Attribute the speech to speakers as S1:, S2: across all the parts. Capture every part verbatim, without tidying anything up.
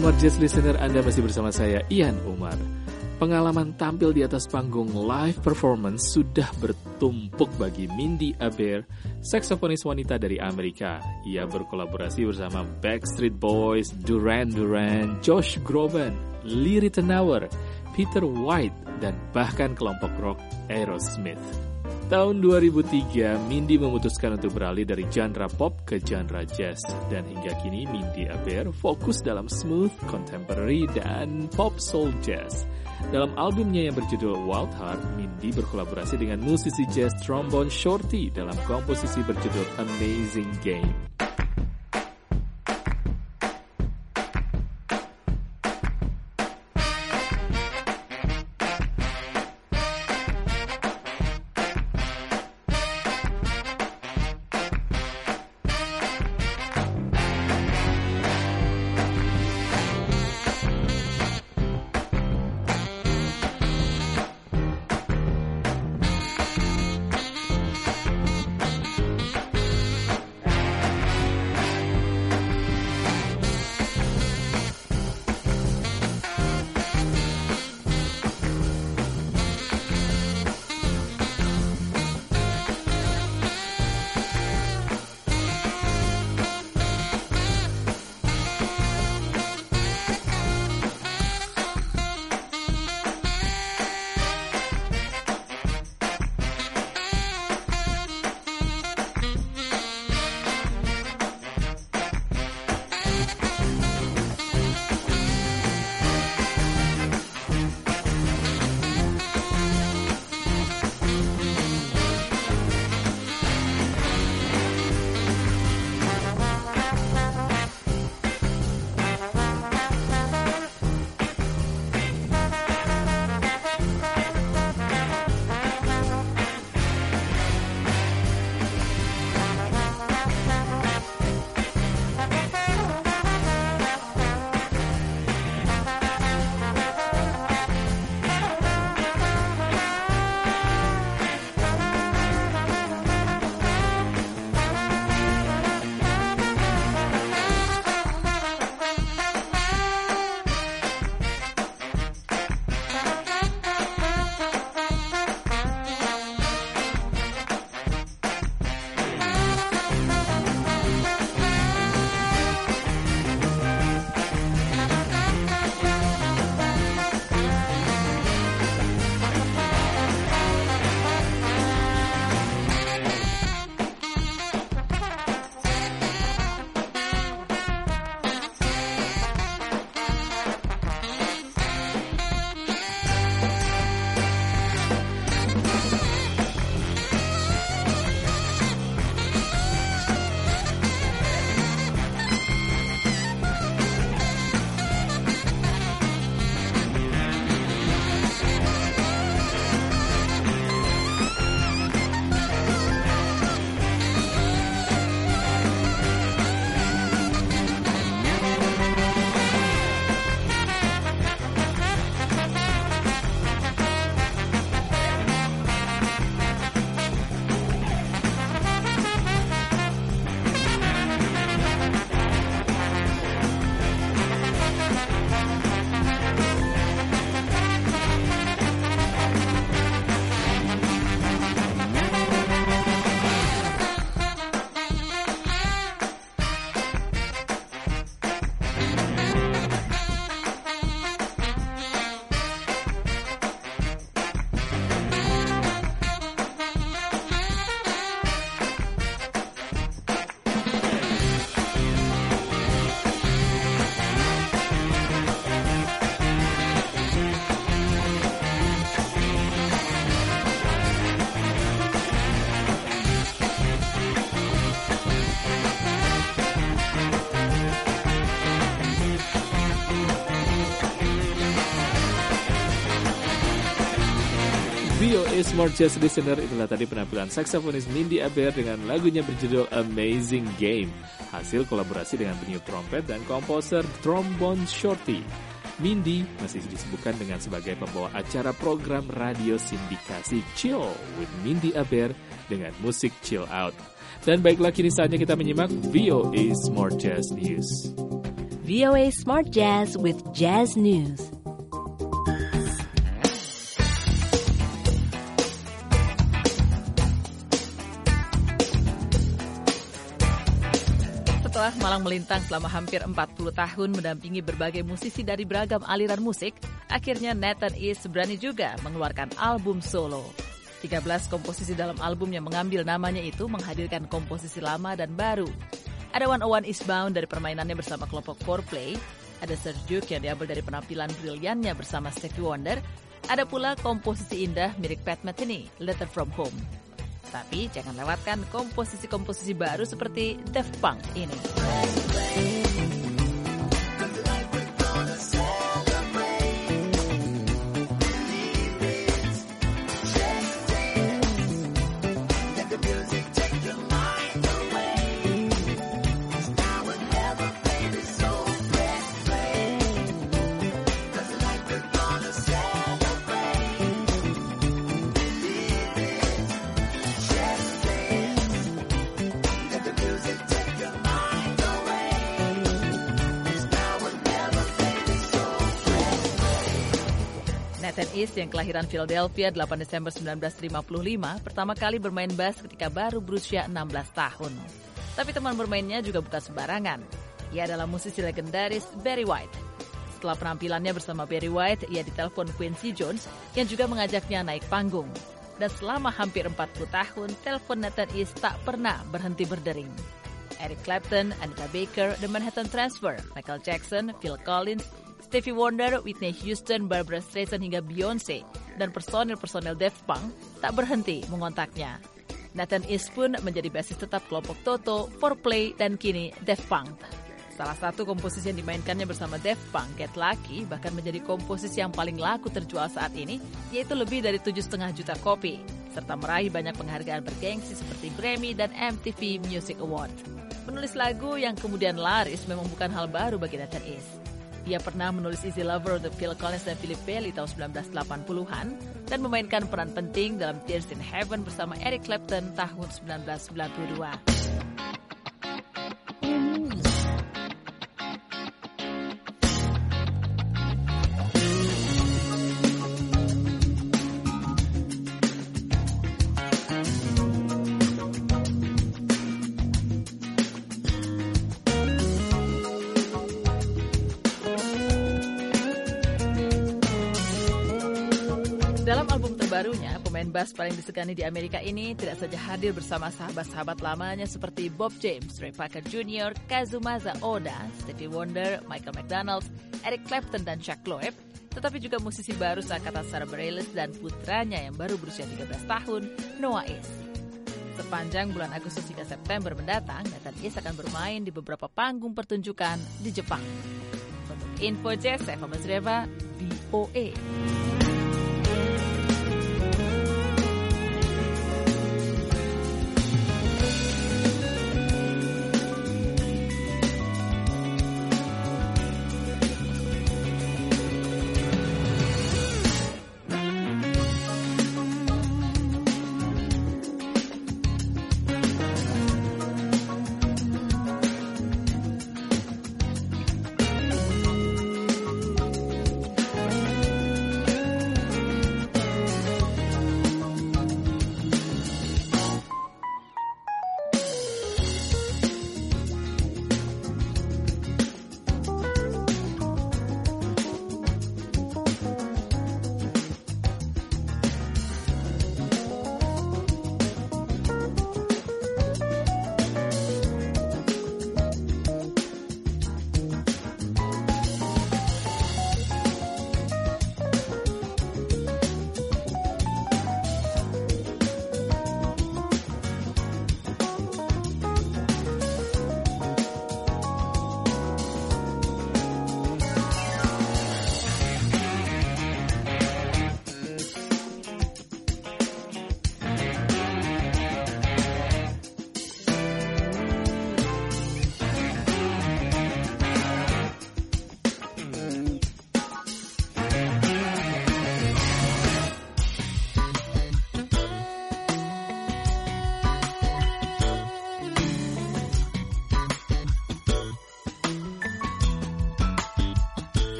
S1: Smart Jazz Listener, Anda masih bersama saya, Ian Umar. Pengalaman tampil di atas panggung live performance sudah bertumpuk bagi Mindy Aber, saksofonis wanita dari Amerika. Ia berkolaborasi bersama Backstreet Boys, Duran Duran, Josh Groban, Lee Ritenour, Peter White, dan bahkan kelompok rock Aerosmith. Tahun dua ribu tiga, Mindy memutuskan untuk beralih dari genre pop ke genre jazz. Dan hingga kini, Mindy Aber fokus dalam smooth, contemporary, dan pop soul jazz. Dalam albumnya yang berjudul Wild Heart, Mindy berkolaborasi dengan musisi jazz Trombone Shorty dalam komposisi berjudul Amazing Game. V O A Smart Jazz Listener, itulah tadi penampilan saksofonis Mindy Aber dengan lagunya berjudul Amazing Game, hasil kolaborasi dengan penyiup trompet dan komposer Trombone Shorty. Mindy masih disebutkan dengan sebagai pembawa acara program radio sindikasi Chill with Mindy Aber dengan musik chill out. Dan baiklah, kini saatnya kita menyimak V O A Smart Jazz News.
S2: V V O A Smart Jazz with Jazz News.
S3: Setelah malang melintang selama hampir empat puluh tahun mendampingi berbagai musisi dari beragam aliran musik, akhirnya Nathan East berani juga mengeluarkan album solo. tiga belas komposisi dalam album yang mengambil namanya itu menghadirkan komposisi lama dan baru. Ada one oh one Eastbound dari permainannya bersama kelompok four play, ada Serjuk yang diambil dari penampilan briliannya bersama Stevie Wonder, ada pula komposisi indah mirip Pat Metheny, Letter From Home. Tapi jangan lewatkan komposisi-komposisi baru seperti Daft Punk ini. Nathan East yang kelahiran Philadelphia delapan Desember sembilan belas lima puluh lima pertama kali bermain bass ketika baru berusia enam belas tahun. Tapi teman bermainnya juga bukan sembarangan. Ia adalah musisi legendaris Barry White. Setelah penampilannya bersama Barry White, ia ditelepon Quincy Jones yang juga mengajaknya naik panggung. Dan selama hampir empat puluh tahun, telepon Nathan East tak pernah berhenti berdering. Eric Clapton, Anita Baker, The Manhattan Transfer, Michael Jackson, Phil Collins, Stevie Wonder, Whitney Houston, Barbra Streisand hingga Beyonce dan personil-personil Daft Punk tak berhenti mengontaknya. Nathan East pun menjadi basis tetap kelompok Toto, four play, dan kini Daft Punk. Salah satu komposisi yang dimainkannya bersama Daft Punk, Get Lucky, bahkan menjadi komposisi yang paling laku terjual saat ini, yaitu lebih dari tujuh koma lima juta kopi, serta meraih banyak penghargaan bergengsi seperti Grammy dan M T V Music Award. Menulis lagu yang kemudian laris memang bukan hal baru bagi Nathan East. Dia pernah menulis Easy Lover untuk Phil Collins dan Philip Bailey tahun sembilan belas delapan puluhan dan memainkan peran penting dalam Tears in Heaven bersama Eric Clapton tahun sembilan belas sembilan puluh dua. Dalam album terbarunya, pemain bass paling disegani di Amerika ini tidak saja hadir bersama sahabat-sahabat lamanya seperti Bob James, Ray Parker Junior, Kazumasa Oda, Stevie Wonder, Michael McDonald, Eric Clapton, dan Chuck Loeb, tetapi juga musisi baru seangkatan Sarah Bareilles dan putranya yang baru berusia tiga belas tahun, Noah East. Sepanjang bulan Agustus hingga September mendatang, Nathan East akan bermain di beberapa panggung pertunjukan di Jepang. Untuk Info Jazz, saya Fama Zreva, V O A.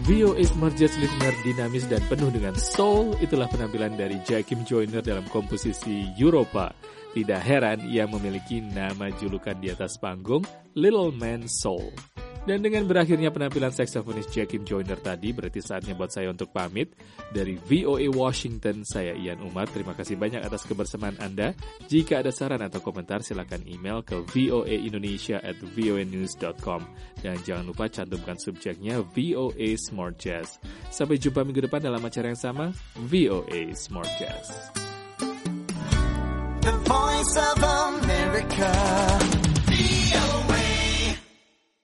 S1: V O A Smart Jazz listener dinamis dan penuh dengan soul, itulah penampilan dari Joachim Joyner dalam komposisi Europa. Tidak heran ia memiliki nama julukan di atas panggung, Little Man Soul. Dan dengan berakhirnya penampilan saksofonis Joachim Joyner tadi, berarti saatnya buat saya untuk pamit. Dari V O A Washington, saya Ian Umar. Terima kasih banyak atas kebersamaan Anda. Jika ada saran atau komentar, silakan email ke voaindonesia at voanews dot com. Dan jangan lupa cantumkan subjeknya V O A Smart Jazz. Sampai jumpa minggu depan dalam acara yang sama, V O A Smart Jazz.
S4: The Voice of America.